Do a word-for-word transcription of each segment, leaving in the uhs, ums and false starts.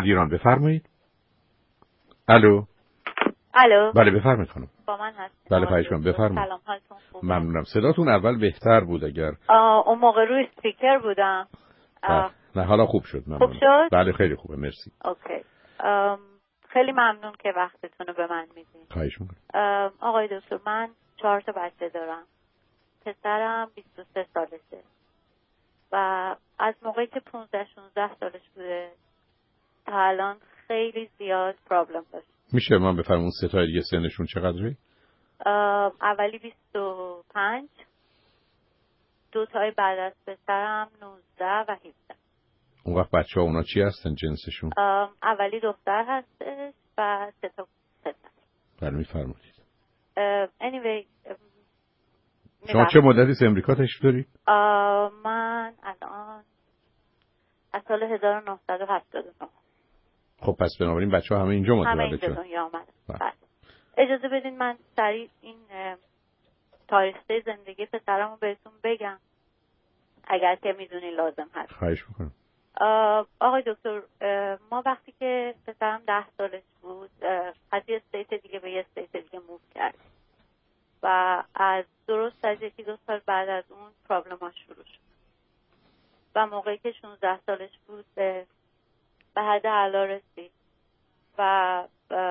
ایران. بفرمایید. الو. الو. بله بفرمایید خانم. با من هست. بله خواهش می‌کنم بفرمایید. سلام، حالتون خوبه؟ ممنونم. صداتون اول بهتر بود اگر اون موقع روی اسپیکر بودم. نه حالا خوب شد. ممنون. خوب شد؟ بله خیلی خوبه مرسی. اوکی. خیلی ممنون که وقتتون رو به من میدین. خواهش می‌کنم. آقای دکتر من چهار تا بچه دارم. پسرم بیست و سه سالشه و از موقعی که پانزده شانزده سالش بوده تا الان خیلی زیاد پرابلم داشت. میشه من بفرمون سه تا دیگه سنشون چقدره؟ اولی بیست و پنج، دو تای بعد از پسرم نوزده و هفده. اون وقت بچه ها اونا چی هستن جنسشون؟ اولی دختر هستش و سه تا پسر. بله میفرمایید. anyway شما چه مدتی امریکا تشریف دارید؟ من الان از سال هزار و نهصد و هفتاد و نه. خب پس بنابراین بچه ها همه اینجا متولد شدن؟ همه اینجا دنیا آمدن. بله. اجازه بدین من سریع این تاریخچه زندگی پسرمو بهتون بگم اگر که میدونی لازم هست. خواهش میکنم. آقای دکتر ما وقتی که پسرم ده سالش بود از یه استیت دیگه به یه استیت دیگه موو کرد و از درست از یکی دو سال بعد از اون پرابلم ها شروع شد و موقعی که شانزده سالش بود به به حد علا رسید و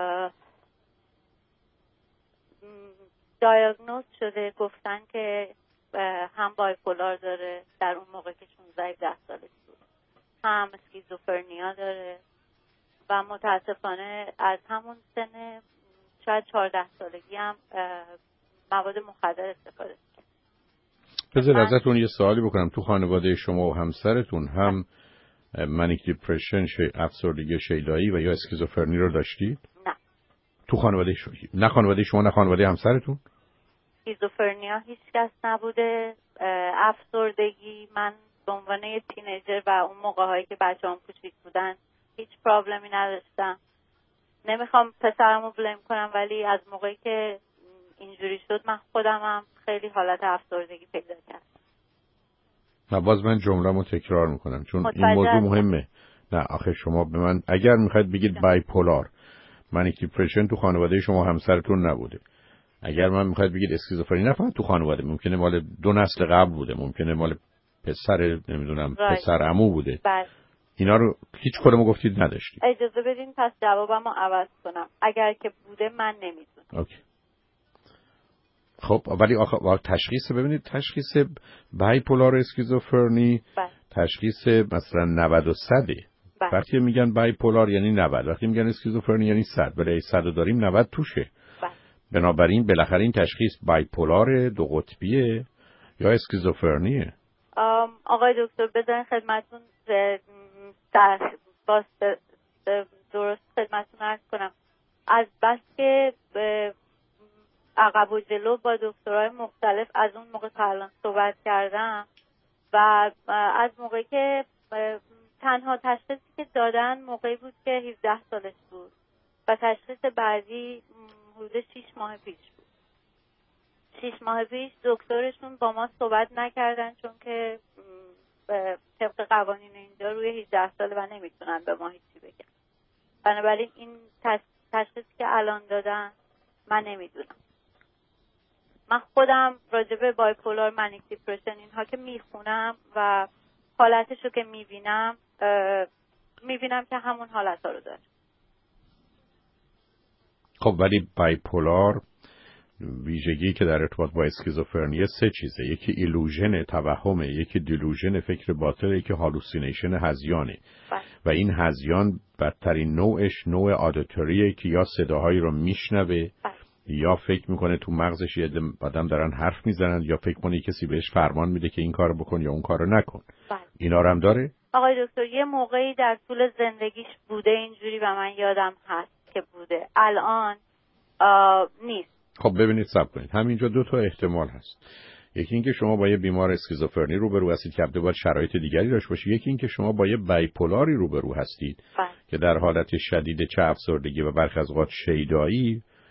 دایاگنوز شده، گفتن که هم بایپولار داره در اون موقع که شانزده هفده سالش بود، هم اسکیزوفرنیا داره و متاسفانه از همون سن شاید چهارده سالگی هم مواد مخدر استفاده کرد. بذار ازتون یه سوالی بکنم. تو خانواده شما و همسرتون هم منیک دیپرشن، افسردگی شیدایی و یا اسکیزوفرنی رو داشتید؟ نه. تو خانواده شما؟ نه خانواده شما نه خانواده همسرتون؟ اسکیزوفرنیا هیچ کس نبوده. افسردگی من به عنوان یه تینیجر و اون موقع هایی که بچه‌ام کوچیک بودن هیچ پرابلمی نداشتم. نمیخوام پسرمو بلیم کنم ولی از موقعی که اینجوری شد من خودم هم خیلی حالت افسردگی پیدا کردم. نه باز من جمله‌مو تکرار میکنم چون این موضوع مهمه. نه آخه شما به من اگر میخواید بگید بایپولار، منیک دیپرشن تو خانواده شما همسرتون نبوده. اگر من میخواید بگید اسکیزوفرنی، نه فقط تو خانواده، ممکنه مال دو نسل قبل بوده، ممکنه مال پسر نمیدونم پسر عمو بوده. بله. اینا رو هیچ کدومو گفتید نداشتید. اجازه بدین پس جوابمو عوض کنم. اگر که بوده من نمیدونم. اوکی. خب ولی آخه تشخیص ببینید، تشخیص بایپولار اسکیزوفرنی بله. تشخیص مثلا نود و صد. بله. وقتی میگن بایپولار یعنی نود، وقتی میگن اسکیزوفرنی یعنی صد. ولی صد داریم نود توشه. بله. بنابراین بالاخره این تشخیص بایپولار دو قطبیه یا اسکیزوفرنیه. آقای دکتر بذارین خدمتتون در باز درست خدمتتون عرض کنم. از بس که عقب و جلو با دکترهای مختلف از اون موقع تا الان صحبت کردم و از موقعی که تنها تشخیصی که دادن موقعی بود که هفده سالش بود و تشخیص بعدی حدود شش ماه پیش بود. شش ماه پیش دکترشون با ما صحبت نکردن چون که طبق قوانین اینجا روی هجده ساله و نمیتونن به ما هیچی بگن. بنابراین این تشخیصی که الان دادن من نمیدونم. من خودم راجب بایپولار، منیک دیپرشن اینها که میخونم و حالتشو که میبینم میبینم که همون حالتها رو داره. خب ولی بایپولار ویژگی که در ارتباط با اسکیزوفرنی سه چیزه. یکی ایلوژن، توهمه، یکی دیلوژن، فکر باطله، یکی هالوسینیشن، هذیانه. و این هذیان بدترین نوعش نوع آدیتوریه که یا صداهایی رو میشنوه یا فکر میکنه تو مغزش یه آدم دارن حرف میزنن یا فکر کنه کسی بهش فرمان میده که این کارو بکن یا اون کارو نکن. بله. اینا رو هم داره؟ آقای دکتر یه موقعی در طول زندگیش بوده اینجوری و من یادم هست که بوده. الان نیست. خب ببینید صبر کنید. همینجا دو تا احتمال هست. یکی اینکه شما با یه بیمار اسکیزوفرنی روبرو هستید که باید شرایط دیگری داشته باشه. یکی اینکه شما با یه بایپولاری روبرو هستید بله. که در حالت شدید چه افسردگی و برخی از اوقات شیدایی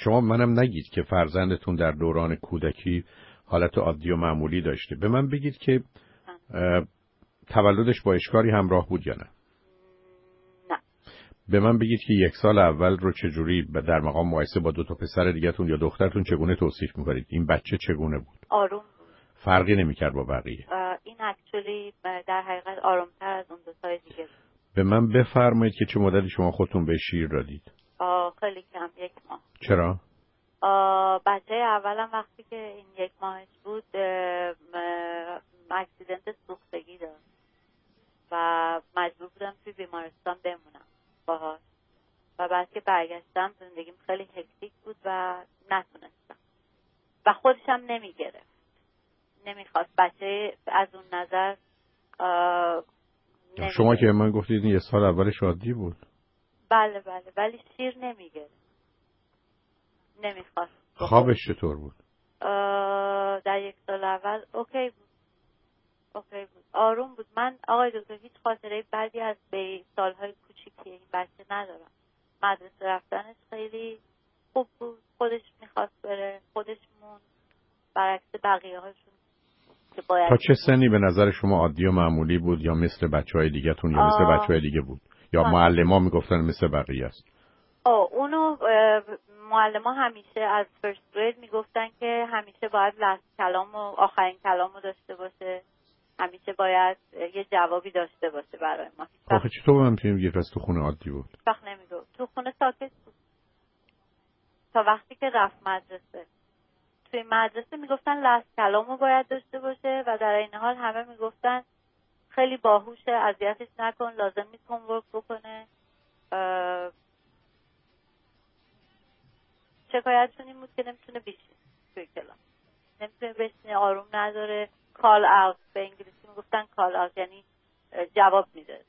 شما منم نگید که فرزندتون در دوران کودکی حالت عادی و معمولی داشته. به من بگید که تولدش با اشکالی همراه بود یا نه؟ نه. به من بگید که یک سال اول رو چجوری در مقام مقایسه با دو تا پسر دیگه‌تون یا دخترتون چگونه توصیف می‌کنید؟ این بچه چگونه بود؟ آروم بود. فرقی نمی‌کرد با بقیه. این اکچولی در حقیقت آروم‌تر از اون دو تای دیگه بود. به من بفرمایید که چه مدتی شما خودتون به شیر دادید؟ آه خیلی کم، یک ماه. چرا؟ بچه اولم وقتی که این یک ماهش بود اکسیدنت سوختگی داشت و مجبور بودم توی بیمارستان بمونم باهاش و بعد که برگشتم زندگیم خیلی هکتیک بود و نتونستم و خودشم نمیگرفت، نمیخواست بچه از اون نظر. شما که من گفتید یه سال اولش عادی بود. بله بله، ولی شیر نمیگرفت، نمیخواست. خوابش چطور بود؟ در یک سال اول اوکی بود، اوکی بود، آروم بود. من آقای دکتر هیچ خاطره بدی از به سالهای کوچیکی این بچه ندارم. مدرسه رفتنش خیلی خوب بود، خودش میخواست بره، خودش موند، برعکس بقیه هاشون که باید. تا چه سنی به نظر شما عادی و معمولی بود یا مثل بچه های دیگه تون یا مثل بچه های دیگه بود یا معلم ها میگفتن مثل بقیه است؟ آه اونو معلم ها همیشه از فرست گرید میگفتن که همیشه باید لست کلام و آخرین کلام رو داشته باشه، همیشه باید یه جوابی داشته باشه برای ما. آخه چطور به من میتونیم بگید از تو خونه عادی بود؟ وقت نمیگو تو خونه ساکت بود تا وقتی که رفت مدرسه. توی مدرسه میگفتن لست کلام رو باید داشته باشه و در این حال همه میگفتن خیلی باهوشه، اذیتش نکن، لازم نیست هومورک بکنه. شکایتشون این بود که نمیتونه بشینه توی کلاس، نمیتونه بشینه، آروم نداره، کال اوت، به انگلیسی میگفتن کال اوت یعنی جواب میداده.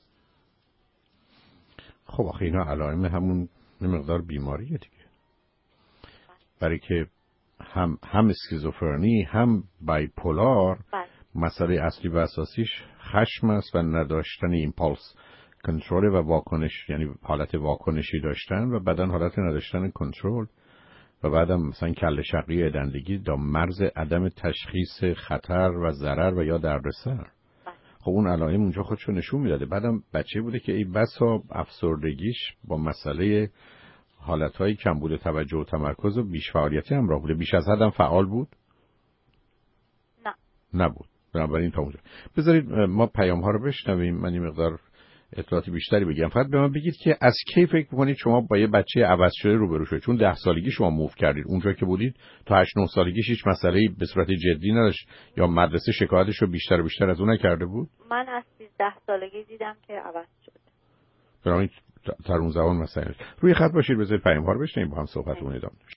خب آخه اینا علائم همون مقدار بیماریه دیگه، برای که هم هم اسکیزوفرنی هم بایپولار مسئله اصلی و اساسیش خشم است و نداشتن ایمپالس کنترل و واکنش، یعنی حالت واکنشی داشتن و بعدن حالت نداشتن کنترل و بعدم مثلا کله شقی ادندگی دا مرز عدم تشخیص خطر و ضرر و یا دردسر. خب اون علائم اونجا خودشو نشون میداده. بعدم بچه بوده که ای بسا افسردگیش با مسئله حالتهای کمبود توجه و تمرکز و بیش فعالیتی همراه بوده. بیش از حدم فعال بود؟ نه نبود. بنابراین تا اونجا بذارید ما پیام ها رو بشنویم، من این مقدار اطلاعات بیشتری بگم. فقط به من بگید که از کی فکر می‌کنید شما با یه بچه عوض شده روبرو شدید؟ چون ده سالگی شما موو کردید، اونجا که بودید تا هشت نه سالگیش هیچ مسئله‌ای به صورت جدی نداشت یا مدرسه شکایتش رو بیشتر و بیشتر از اون نکرده بود؟ من از سیزده سالگی دیدم که عوض شده. برای در اون زمان مسئله. روی خط باشید، بذارید پیام ها رو بشنویم با هم صحبتمون ادامه بدیم.